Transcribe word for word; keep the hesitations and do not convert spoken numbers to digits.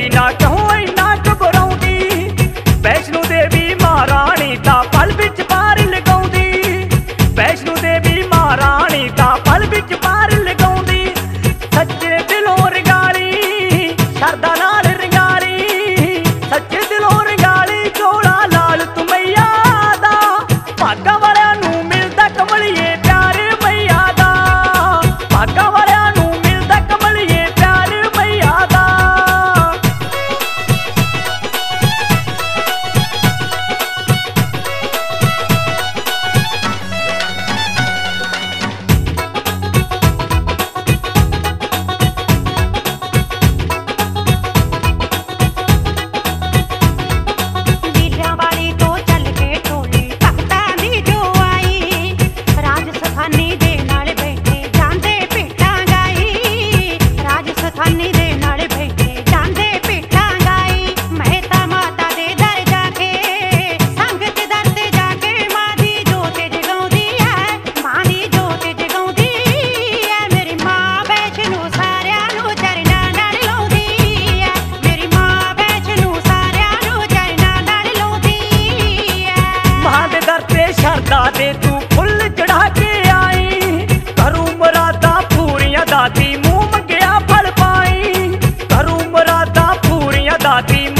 ना क्यों इन्ना घबराउंदी। वैष्णो देवी महारानी दा पल विच पार लगाउंदी। वैष्णो देवी महारानी दा पल विच पार लगाउंदी। सच्चे दिलों रंगाली शरदा नाल रंगाली, सच्चे दिलों रंगाली चोला लाल तू मैया दा। भागा वालियां नूं मिलदा कमलिए प्यार मैया दा। भागा वालियां नूं मिलदा कमलिए प्यार मैया दा। शरदा दे तू फुल चढ़ा के आई, करूं मुरादा पूरियां दाती मुंह मंगया फल पाई। करूं मुरादा पूरियां दाती